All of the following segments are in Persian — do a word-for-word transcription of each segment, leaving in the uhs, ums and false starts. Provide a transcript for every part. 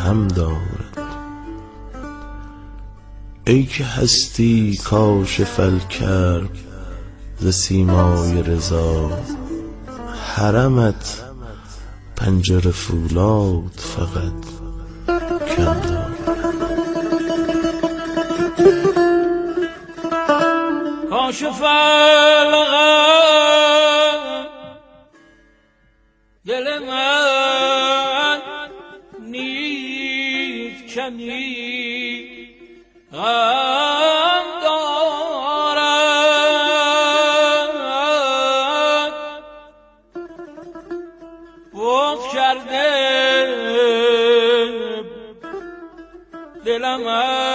هم دارد. ای که هستی کاشف الکرب ز سیمای رضا، حرمت پنجره فولاد فقط کم دارد. کاشف الغم دل من نیز کمی غم دارد. وقت کرده دلم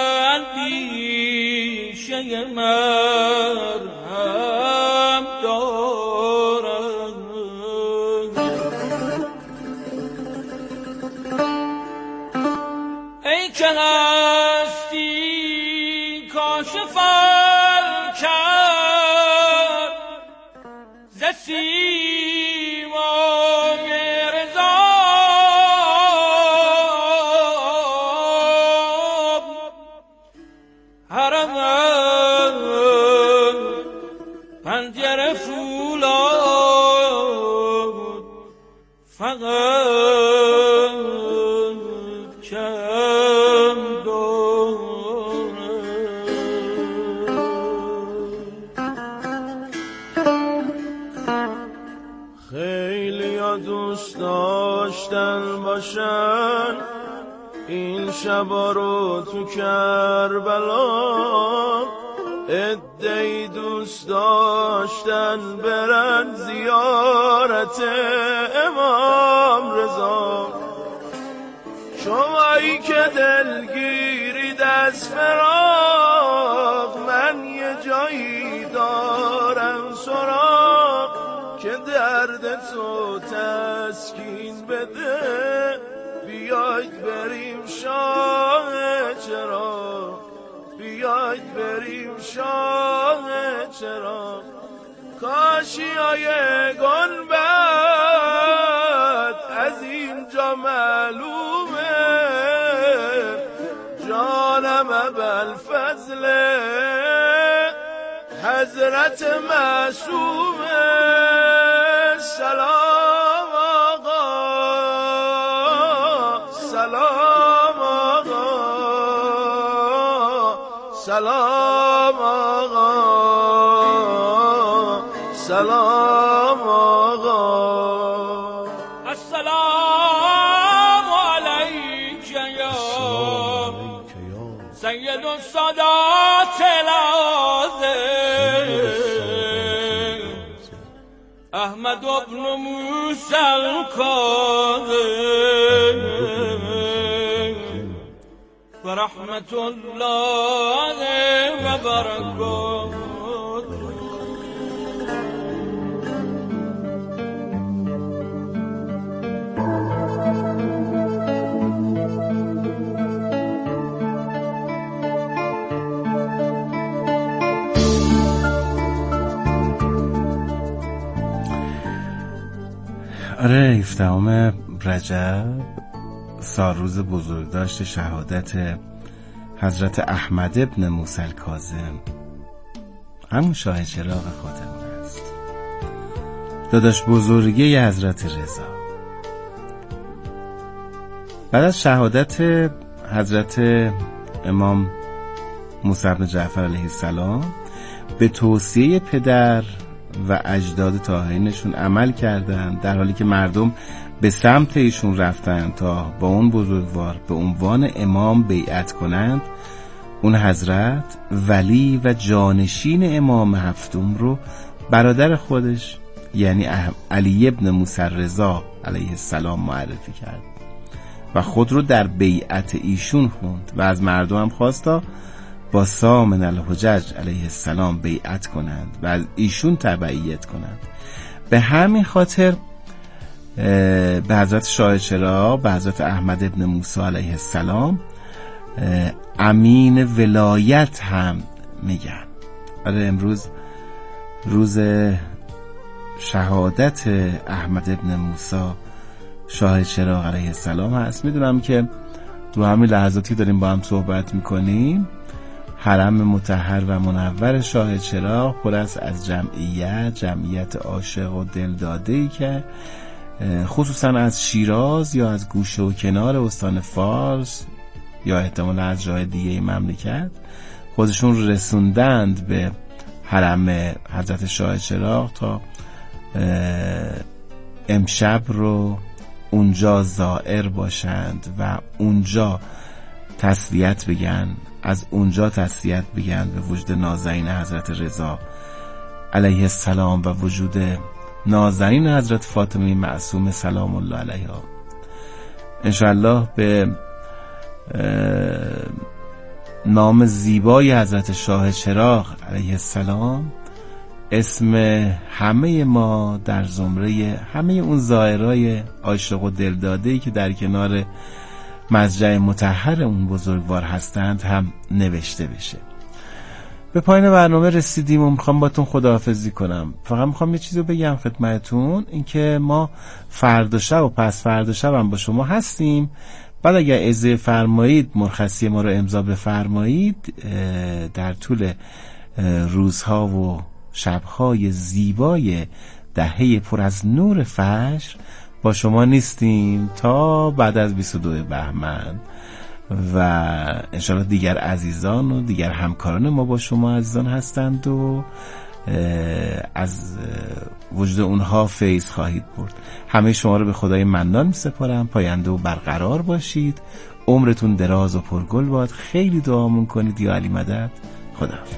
اندیشه مرهم دارد. ای که هستی کاشف الکرب ز سیمای رضا، حرمت پنجره فولاد فقط کم دارد. خیلی ها دوست داشتن باشن این شبا رو تو کربلا، عده‌ای دوست داشتن برن زیارت امام رضا. شمایی که دلگیرید از فراق، من یه جایی دارم سراغ که درد تو تسکین بده. بیاید بریم شاه چراغ، بیاید بریم شاه چراغ. کاشیای گنبد از اینجا معلومه، جانم ابوالفضل حضرت معصومه. سلام آقا، سلام آقا، سلام آقا، سلام آقا. السلام علیک یا سید السادات العظیم احمد ابن موسی الکاظم و رحمت الله و برکاته. آره، هفدهم رجب سالروز بزرگداشت شهادت حضرت احمد ابن موسی الکاظم، همون شاه چراغ خودمون است، داداش بزرگی حضرت رضا. بعد از شهادت حضرت امام موسی بن جعفر علیه السلام به توصیه پدر و اجداد طاهرینشون عمل کردند، در حالی که مردم به سمت ایشون رفتن تا با اون بزرگوار به عنوان امام بیعت کنند. اون حضرت ولی و جانشین امام هفتم رو برادر خودش یعنی علی ابن موسی رضا علیه السلام معرفی کرد و خود رو در بیعت ایشون خوند و از مردم هم خواستا با سامن الحجج علیه السلام بیعت کنند و از ایشون تبعیت کنند. به همین خاطر به حضرت شاه چراغ، به حضرت احمد ابن موسی علیه السلام امین ولایت هم میگن. آره، امروز روز شهادت احمد ابن موسی شاه چراغ علیه السلام هست. میدونم که تو همین لحظاتی داریم با هم صحبت میکنیم حرم مطهر و منور شاه چراغ پر است از جمعیت جمعیت عاشق و دلداده‌ای که خصوصا از شیراز یا از گوشه و کنار استان فارس یا احتمالا از جای دیگه مملکت خودشون رسوندند به حرم حضرت شاه چراغ تا امشب رو اونجا زائر باشند و اونجا تسلیت بگن، از اونجا تسلیت بگن به وجود نازنین حضرت رضا علیه السلام و وجود نازنین حضرت فاطمه معصومه سلام الله علیها. انشاءالله به نام زیبای حضرت شاه چراغ علیه السلام اسم همه ما در زمره همه اون زائرای عاشق و دلداده‌ای که در کنار مضجع مطهر اون بزرگوار هستند هم نوشته بشه. به پایان برنامه رسیدیم و میخوام باتون خداحافظی کنم. فقط میخوام یه چیزو بگم خدمتون، اینکه ما فردا شب و پس فردا شب هم با شما هستیم. بعد اگر اجازه فرمایید مرخصی ما رو امضا بفرمایید در طول روزها و شبهای زیبای دهه پر از نور فجر با شما نیستیم تا بعد از بیست و دو بهمن و انشاءالله دیگر عزیزان و دیگر همکاران ما با شما عزیزان هستند و از وجود اونها فیض خواهید برد. همه شما رو به خدای منان می سپارم. پاینده و برقرار باشید، عمرتون دراز و پرگل باد. خیلی دعامون کنید یا علی مدد. خداحافظ.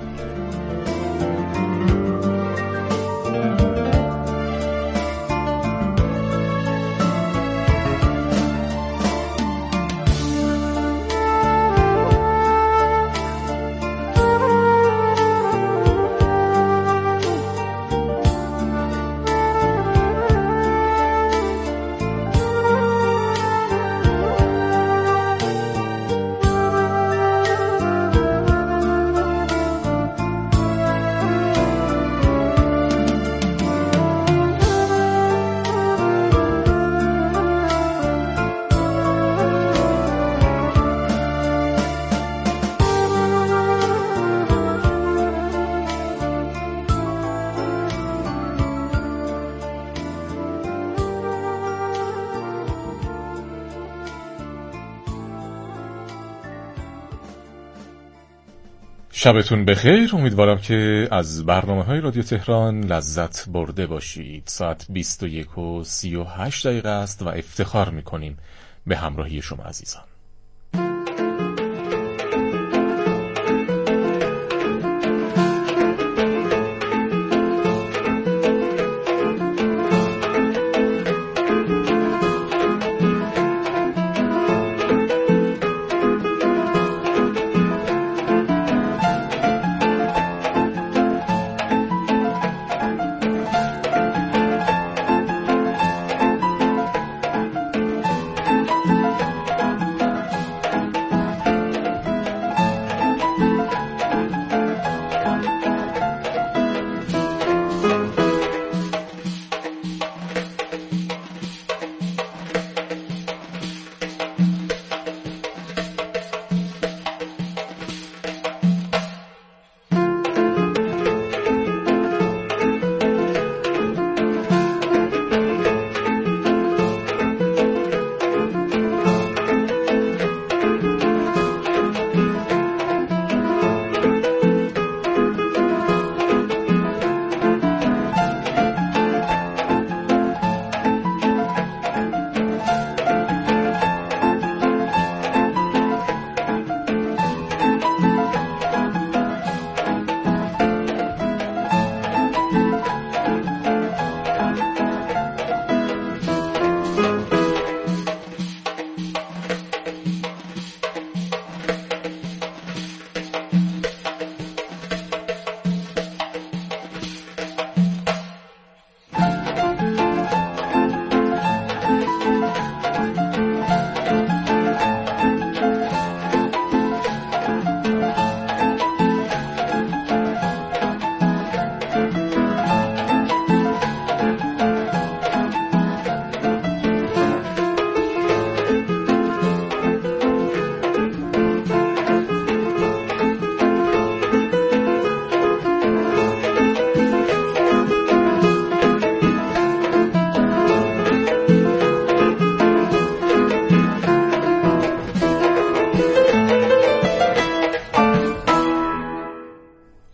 شبتون بخیر. امیدوارم که از برنامه‌های رادیو تهران لذت برده باشید. ساعت بیست و یک و سی و هشت دقیقه است و افتخار می‌کنیم به همراهی شما عزیزان.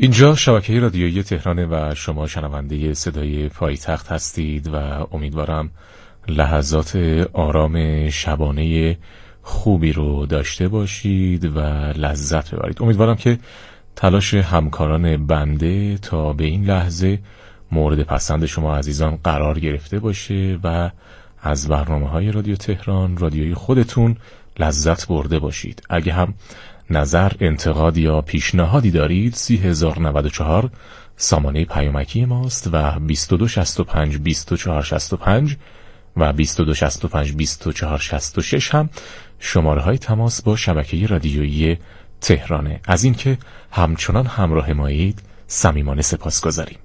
اینجا شبکه رادیویی تهران و شما شنونده صدای پایتخت هستید و امیدوارم لحظات آرام شبانه خوبی رو داشته باشید و لذت ببرید. امیدوارم که تلاش همکاران بنده تا به این لحظه مورد پسند شما عزیزان قرار گرفته باشه و از برنامه‌های رادیو تهران، رادیوی خودتون لذت برده باشید. اگه هم نظر، انتقاد یا پیشنهادی دارید سی هزار و نود و چهار سامانه پیامکی ماست و بیست و دو شصت و پنج بیست و چهار شصت و پنج و بیست و دو شصت و پنج بیست و چهار شصت و شش هم شماره های تماس با شبکه رادیویی تهرانه. از این که همچنان همراه مایید صمیمانه سپاسگزاریم.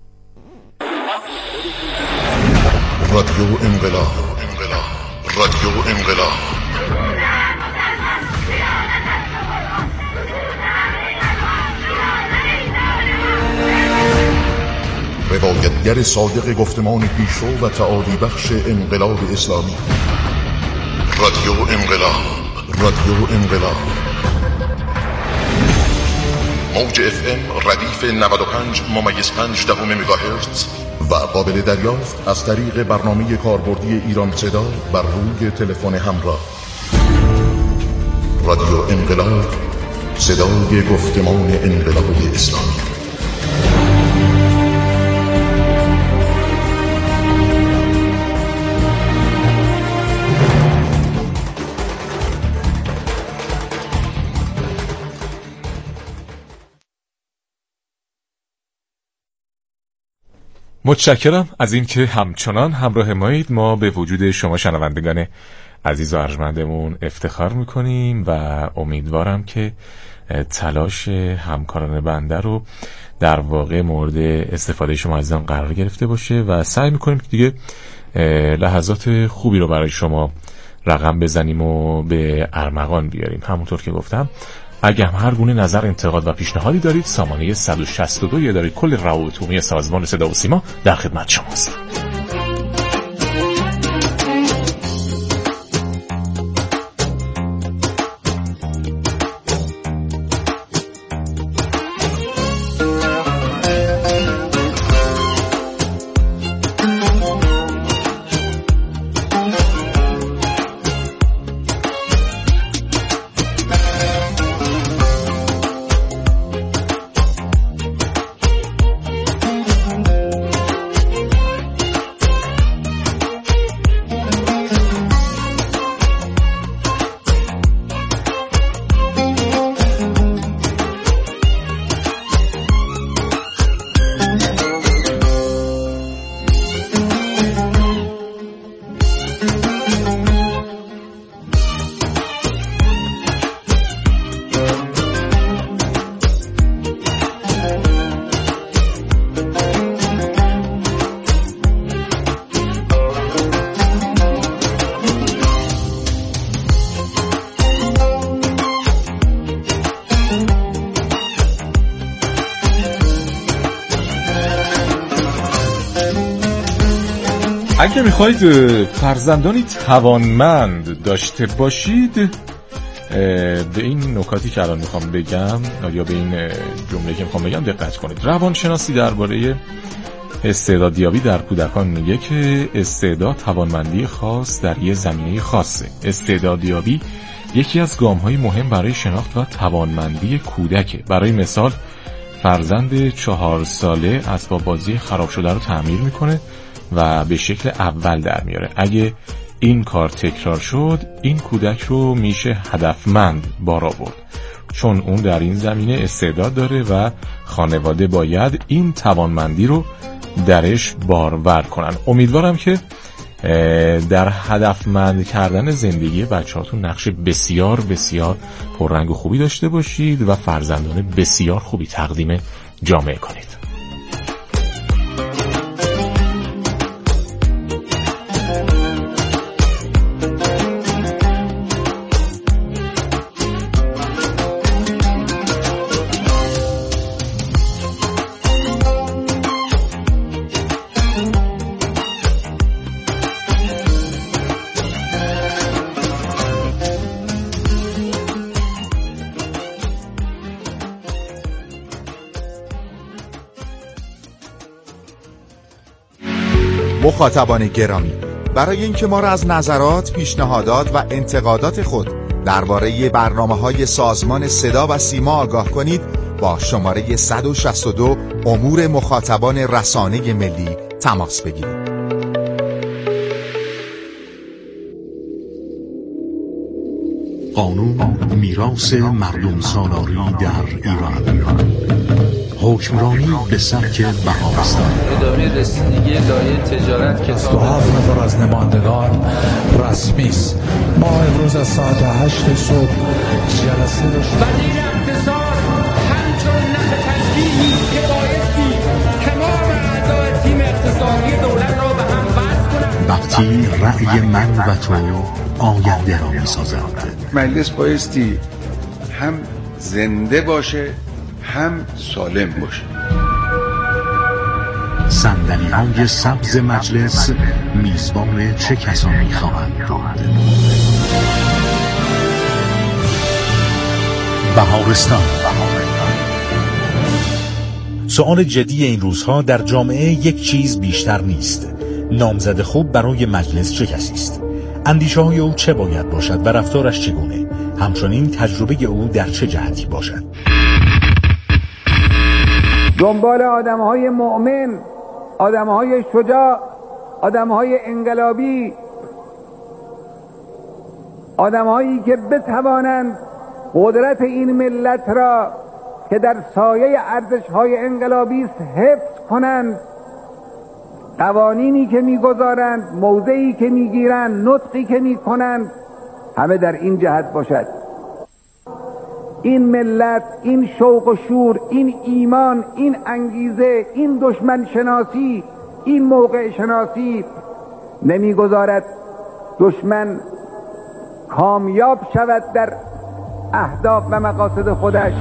رادیو انقلاب، رادیو انقلاب. روایتگر صادق گفتمان پیشرو و تعالی بخش انقلاب اسلامی. رادیو انقلاب، رادیو انقلاب. موج اف ام ردیف نود و پنج ممیز پنج دهم مگاهرتز و قابل دریافت از طریق برنامه کاربردی ایران صدا بر روی تلفن همراه. رادیو انقلاب، صدای گفتمان انقلاب اسلامی. متشکرم از اینکه همچنان همراه مایید. ما به وجود شما شنوندگان عزیز و ارجمندمون افتخار میکنیم و امیدوارم که تلاش همکاران بنده رو در واقع مورد استفاده شما عزیزان قرار گرفته باشه و سعی میکنیم که دیگه لحظات خوبی رو برای شما رقم بزنیم و به ارمغان بیاریم. همونطور که گفتم اگه هم هر گونه نظر، انتقاد و پیشنهادی دارید سامانه صد و شصت و دو اداره کل روابط عمومی سازمان صدا و سیما در خدمت شماست. اگه میخواید فرزندانی توانمند داشته باشید به این نکاتی که الان میخوام بگم یا به این جمله که میخوام بگم دقت کنید. روانشناسی درباره استعدادیابی در کودکان میگه که استعداد توانمندی خاص در یه زمینه خاصه. استعدادیابی یکی از گام‌های مهم برای شناخت و توانمندی کودکه. برای مثال فرزند چهار ساله اسباب بازی خراب شده رو تعمیر میکنه و به شکل اول در میاره. اگه این کار تکرار شد این کودک رو میشه هدفمند بار آورد، چون اون در این زمینه استعداد داره و خانواده باید این توانمندی رو درش بارور کنن. امیدوارم که در هدفمند کردن زندگی بچه‌هاتون نقش بسیار بسیار پررنگ و خوبی داشته باشید و فرزندان بسیار خوبی تقدیم جامعه کنید. مخاطبان گرامی، برای اینکه ما را از نظرات، پیشنهادات و انتقادات خود درباره برنامه‌های سازمان صدا و سیما آگاه کنید، با شماره صد و شصت و دو امور مخاطبان رسانه ملی تماس بگیرید. قانون میراث مردم سالاری در ایران، حکمرانی به سبک بهارستان. اداره رسیدگی لایحه تجارت که دو هفت نفر از نمایندگان رسمی است. ما امروز از ساعت هشت صبح جلسه داشتیم. وزیر اقتصاد همچون نخ تشکیلی که بایستی تمام اعضای تیم اقتصادی دولت را به هم وصل کنند. وقتی رأی من و تو آینده را می‌سازد. مجلس بایستی هم زنده باشه هم سالم باشه. صندلی‌های سبز مجلس میزبان چه کسانی خواهند بود؟ بهارستان. سؤال جدی این روزها در جامعه یک چیز بیشتر نیست: نامزد خوب برای مجلس چه کسی است؟ اندیشه های او چه باید باشد و رفتارش چگونه؟ همچنین تجربه او در چه جهتی باشد؟ دنبال آدم‌های مؤمن، آدم‌های شجاع، آدم‌های انقلابی، آدم‌هایی که بتوانند قدرت این ملت را که در سایه ارزش‌های انقلابی است حفظ کنند، قوانینی که می‌گذارند، موضعی که می‌گیرند، نطقی که می‌کنند، همه در این جهت باشد. این ملت، این شوق و شور، این ایمان، این انگیزه، این دشمن شناسی، این موقع شناسی نمیگذارد دشمن کامیاب شود در اهداف و مقاصد خودش.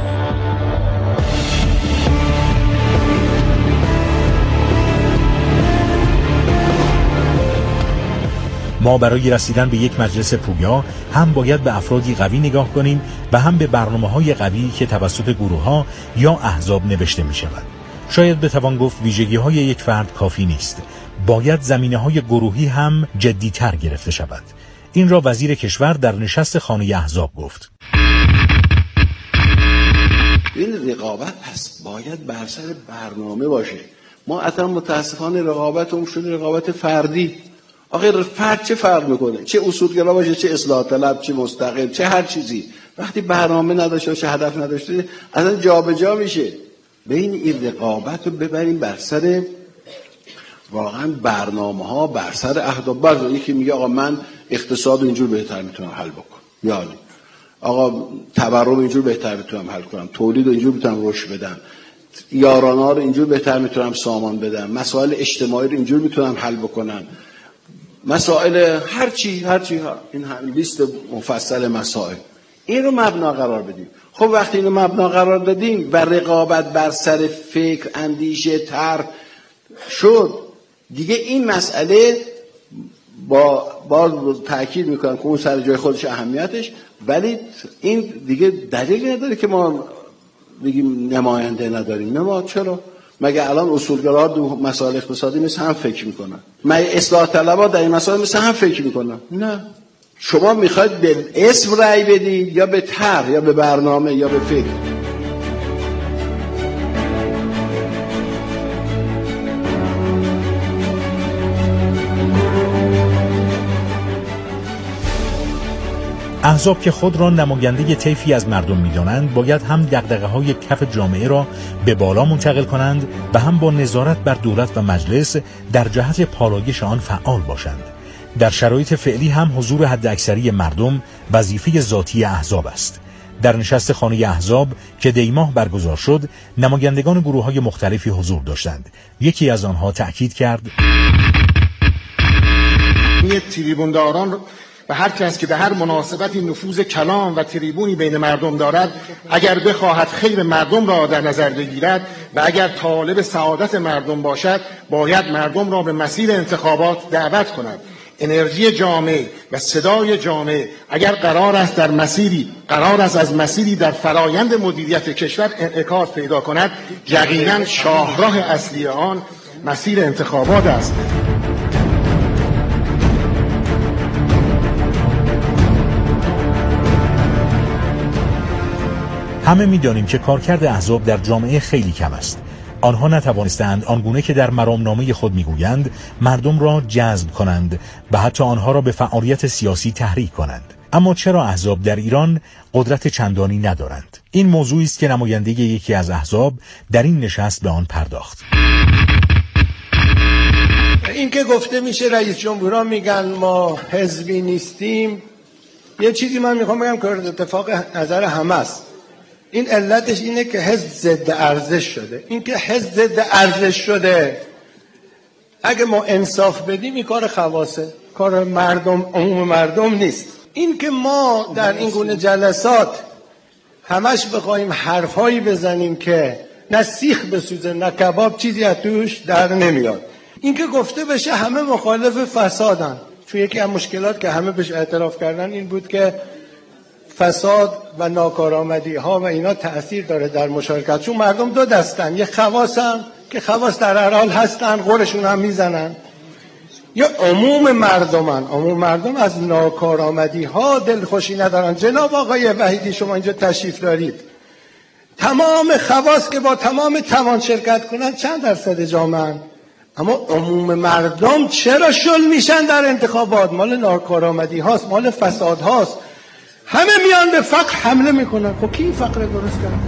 ما برای رسیدن به یک مجلس پویا هم باید به افرادی قوی نگاه کنیم و هم به برنامه‌های قوی که توسط گروه‌ها یا احزاب نوشته می‌شود. شاید بتوان گفت ویژگی‌های یک فرد کافی نیست. باید زمینه‌های گروهی هم جدی‌تر گرفته شود. این را وزیر کشور در نشست خانه احزاب گفت. این رقابت پس باید بر سر برنامه باشه. ما اصلا متاسفانه رقابت اون شده رقابت فردی. آخه فرد چه فرق میکنه؟ چه اصولگرا باشه، چه اصلاح طلب، چه مستقل، چه هر چیزی. وقتی برنامه نداشته باشه، هدف نداشته، اصلا جابجا میشه. بین این رقابت رو ببریم بر سر واقعا برنامه ها، بر سر اهداف. بعضی یکی میگه آقا من اقتصاد اینجور بهتر میتونم حل بکنم، یعنی آقا تورم اینجور بهتر میتونم حل کنم، تولید رو اینجور میتونم رشد بدم، یارانه رو اینجور بهتر میتونم سامان بدم، مسائل اجتماعی رو اینجور میتونم حل بکنم، مسائل هر چی هر چی ها. این هم لیست مفصل مسائل. این رو مبنا قرار بدیم. خب وقتی اینو مبنا قرار دادیم و رقابت بر سر فکر، اندیشه، طرح شد، دیگه این مسئله با باز تاکید میکنم که اون سر جای خودش اهمیتش، ولی این دیگه دلیلی نداره که ما بگیم نماینده نداریم. نه ما چرا؟ مگه الان اصولگراها دو مسائل اقتصادی مثل هم فکر میکنن؟ مگه اصلاح طلبها در این مسائل مثل هم فکر میکنن؟ نه. شما میخواید به اسم رأی بدید یا به طرح یا به برنامه یا به فکر؟ احزاب که خود را نماینده طیفی از مردم می‌دانند، باید هم دغدغه‌های کف جامعه را به بالا منتقل کنند و هم با نظارت بر دولت و مجلس در جهت پالایش آن فعال باشند. در شرایط فعلی هم حضور حداکثری مردم وظیفه ذاتی احزاب است. در نشست خانه احزاب که دیماه برگزار شد، نمایندگان گروه‌های مختلفی حضور داشتند. یکی از آنها تأکید کرد: این تریبونداران و هر کس که به هر مناسبتی نفوذ کلام و تریبونی بین مردم دارد، اگر بخواهد خیر مردم را در نظر بگیرد و اگر طالب سعادت مردم باشد، باید مردم را به مسیر انتخابات دعوت کند. انرژی جامعه و صدای جامعه اگر قرار است در مسیری قرار است از مسیری در فرایند مدیریت کشور انعکاس پیدا کند، یقینا شاهراه اصلی آن مسیر انتخابات است. همه می‌دانیم که کارکرد احزاب در جامعه خیلی کم است. آنها نتوانستند آنگونه که در مرامنامه خود میگویند مردم را جذب کنند و حتی آنها را به فعالیت سیاسی تحریک کنند. اما چرا احزاب در ایران قدرت چندانی ندارند؟ این موضوعی است که نماینده یکی از احزاب در این نشست به آن پرداخت. این که گفته میشه رئیس جمهورها میگن ما حزبی نیستیم، یه چیزی من میخوام بگم که اتفاق نظر همه است. این علتش اینه که حزب ضد ارزش شده. این که حزب ضد ارزش شده، اگه ما انصاف بدیم این کار خواصه، کار مردم، عموم مردم نیست. این که ما در این گونه جلسات همش بخوایم حرفایی بزنیم که نه سیخ بسوزه نه کباب چیزی از توش در نمیاد. این که گفته بشه همه مخالف فسادن، چون یکی از مشکلات که همه بهش اعتراف کردن این بود که فساد و ناکارآمدی ها و اینا تأثیر داره در مشارکت، چون مردم دو دستن، یه خواصن که خواص در هر حال هستن غورشون هم میزنن، یا عموم مردمن. عموم مردم از ناکارآمدی ها دلخوشی ندارن. جناب آقای وحیدی شما اینجا تشریف دارید، تمام خواص که با تمام توان شرکت کنن چند درصد جامعه، اما عموم مردم چرا شل میشن در انتخابات؟ مال ناکارآمدی هاست، مال فساد هاست. همه میان به فقر حمله میکنن. خب کی این فقر درست کرد؟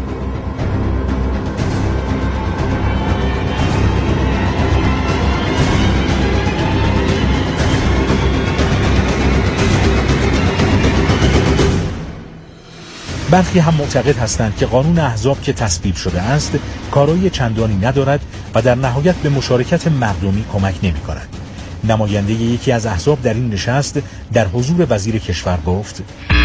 برخی هم معتقد هستند که قانون احزاب که تصویب شده است کارایی چندانی ندارد و در نهایت به مشارکت مردمی کمک نمی کند. نماینده یکی از احزاب در این نشست در حضور وزیر کشور گفت: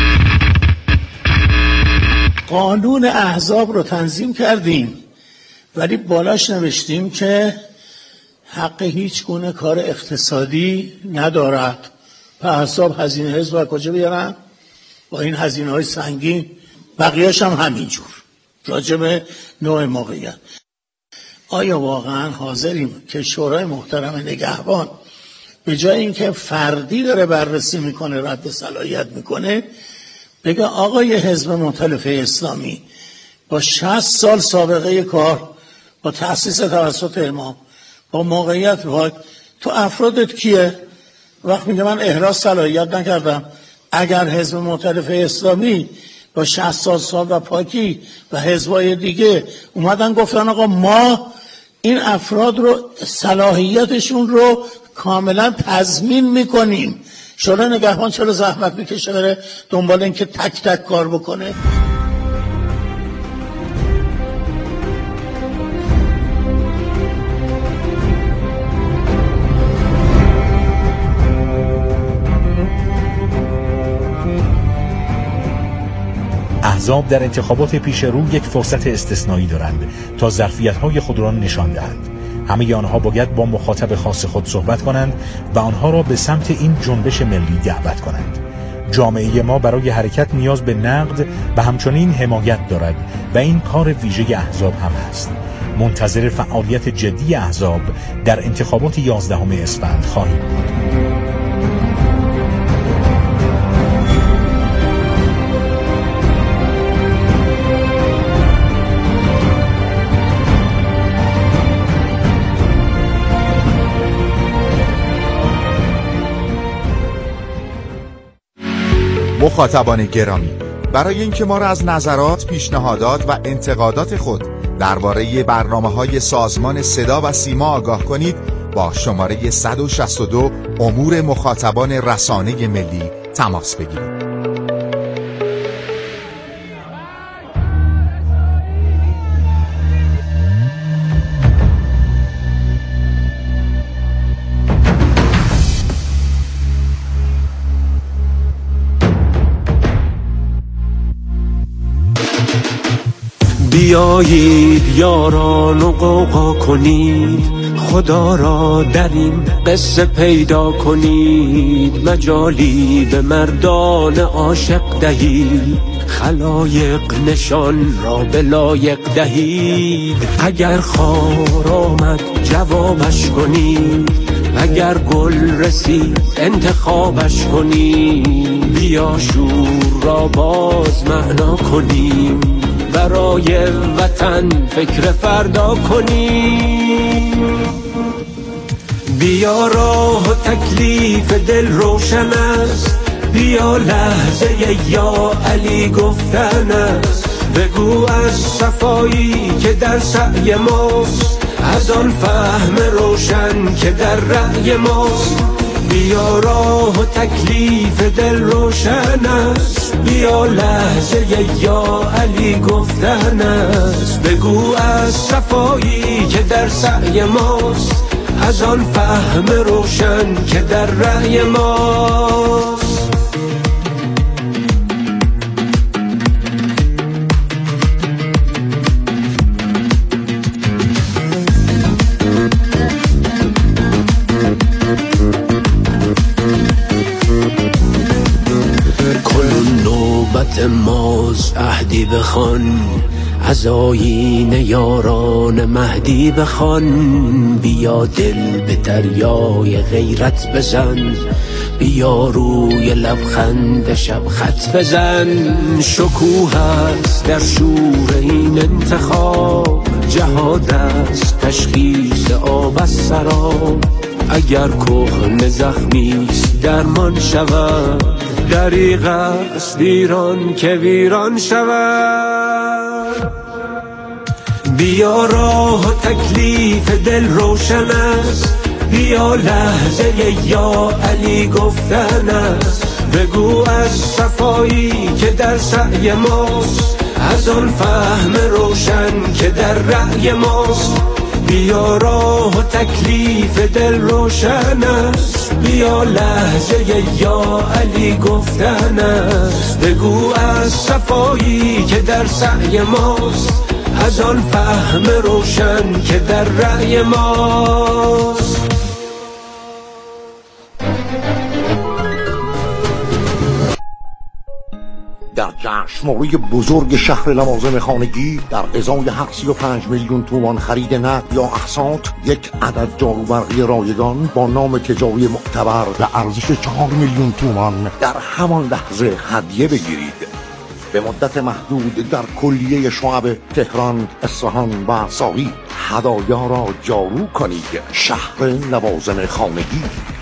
قانون احزاب رو تنظیم کردیم ولی بالاش نوشتیم که حق هیچ گونه کار اقتصادی ندارد. و احزاب هزینه حزب رو کجا بیارن؟ با این هزینه های سنگین. بقیه‌اش هم همینجور راجب نوع موقعیت. آیا واقعا حاضریم که شورای محترم نگهبان به جای اینکه فردی داره بررسی میکنه، رد صلاحیت میکنه، بگه آقای حزب مؤتلفه اسلامی با شصت سال سابقه کار، با تأسیس توسط امام، با موقعیت واقع، تو افرادت کیه؟ وقت میگه من احراز صلاحیت نکردم. اگر حزب مؤتلفه اسلامی با شصت سال سال و پاکی و حزبای دیگه اومدن گفتن آقا ما این افراد رو صلاحیتشون رو کاملا تضمین میکنیم، شورای نگهبان چرا زحمت میکشه بره دنبال این که تک تک کار بکنه؟ احزاب در انتخابات پیش رو یک فرصت استثنایی دارند تا ظرفیت‌های خود را نشان دهند. همه آنها باید با مخاطب خاص خود صحبت کنند و آنها را به سمت این جنبش ملی دعوت کنند. جامعه ما برای حرکت نیاز به نقد و همچنین حمایت دارد و این کار ویژه احزاب هم است. منتظر فعالیت جدی احزاب در انتخابات یازدهم اسفند خواهیم بود. مخاطبان گرامی، برای اینکه ما را از نظرات، پیشنهادات و انتقادات خود درباره برنامه‌های سازمان صدا و سیما آگاه کنید، با شماره صد و شصت و دو امور مخاطبان رسانه ملی تماس بگیرید. بیایید یاران و قوقا کنید، خدا را در این قصه پیدا کنید. مجالی به مردان عاشق دهید، خلایق نشان را به لایق دهید. اگر خار آمد جوابش کنید، اگر گل رسید انتخابش کنید. بیا شور را باز معنا کنیم، برای وطن فکر فردا کنیم. بیا راه و تکلیف دل روشن است، بیا لحظه یا علی گفتن است. بگو از صفایی که در سعی ماست، از آن فهم روشن که در رأی ماست. بیا راه و تکلیف دل روشن است، بیا لحظه یا علی گفتن است. بگو از صفایی که در سعی ماست، از آن فهم روشن که در رأی ماست. کنون نوبت ماست عهدی بخوان، از آیین یاران مهدی بخوان. بیا دل به دریای غیرت بزن، بیا روی لبخند شب خط بزن. شکوه است در شور این انتخاب، جهاد است تشخیص آب از سراب. اگر کهنه زخمیست درمان شود، دریغ است ویران که ویران شود. بیا راه و تکلیف دل روشن است، بیا لحظه یا علی گفتن است. بگو از صفایی که در سعی ماست، از آن فهم روشن که در رأی ماست. بیا راه و تکلیف دل روشن است، بیا لحظه یا علی گفتن است. بگو از صفایی که در سعی ماست، از آن فهم روشن که در رأی ماست. در جشنواره بزرگ شهر لوازم خانگی در ازای هر سی و پنج میلیون تومان خرید نقد یا اقساط، یک عدد جاروبرقی رایگان با نام تجاری معتبر به ارزش چهار میلیون تومان در همان لحظه هدیه بگیرید. به مدت محدود در کلیه شعب تهران، اصفهان و ساری هدایا را جارو کنید. شهر لوازم خانگی.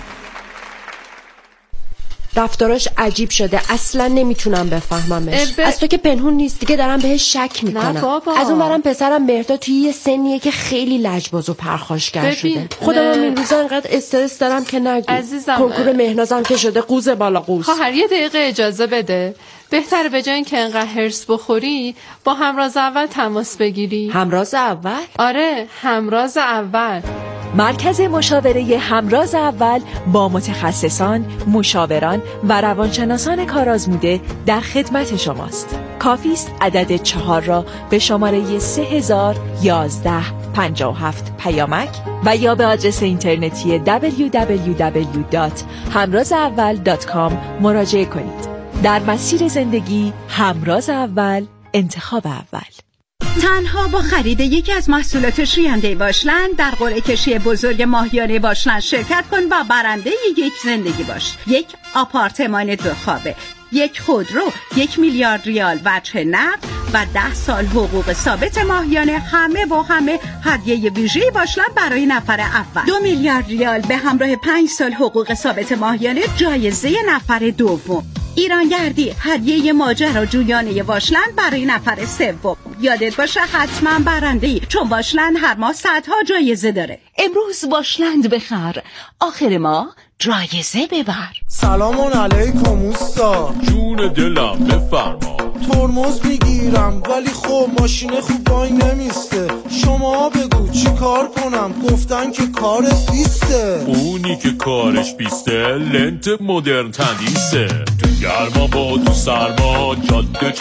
رفتاراش عجیب شده، اصلا نمیتونم بفهممش. ب... از تو که پنهون نیست دیگه، دارم بهش شک میکنم. از اون برم پسرم مهرداد توی یه سنیه که خیلی لجباز و پرخاشگر شده. خودم هم این روزا انقدر استرس دارم که نگو. عزیزم کنکور مهنازم که شده قوز بالا قوز. خواهر یه دقیقه اجازه بده. بهتره به جای اینکه انقدر هرس بخوری با همراز اول تماس بگیری. همراز اول؟ آره، همراز اول. مرکز مشاوره همراز اول با متخصصان، مشاوران و روانشناسان کارآزموده در خدمت شماست. کافی است عدد چهار را به شماره سه هزار و یازده پنجاه و هفت پیامک و یا به آدرس اینترنتی دبلیو دبلیو دبلیو دات همراز اول دات کام مراجعه کنید. در مسیر زندگی همراز اول، انتخاب اول. تنها با خرید یکی از محصولات شوینده واشلند در قرعه کشی بزرگ ماهیانه واشلند شرکت کن و برنده یک زندگی باش. یک آپارتمان دو خوابه، یک خودرو، یک میلیارد ریال وجه نقد و ده سال حقوق ثابت ماهیانه، همه و همه هدیه ویژه واشلند برای نفر اول. دو میلیارد ریال به همراه پنج سال حقوق ثابت ماهیانه جایزه نفر دوم. ایرانگردی هدیه ماجراجویانه واشلند برای نفر سوم. یادت باشه حتما برنده‌ای، چون واشلند هر ماه صدها جایزه داره. امروز واشلند بخر، آخر ماه جایزه ببر. سلام علیکم اوستا. جون دلم بفرما. ترمز میگیرم ولی خب ماشین خوب وای نمیسته. شما بگو چی کار کنم؟ گفتن که کارت بیسته. اونی که کارش بیسته لنت مدرن تندیسه. تو گرما با تو سرما جاده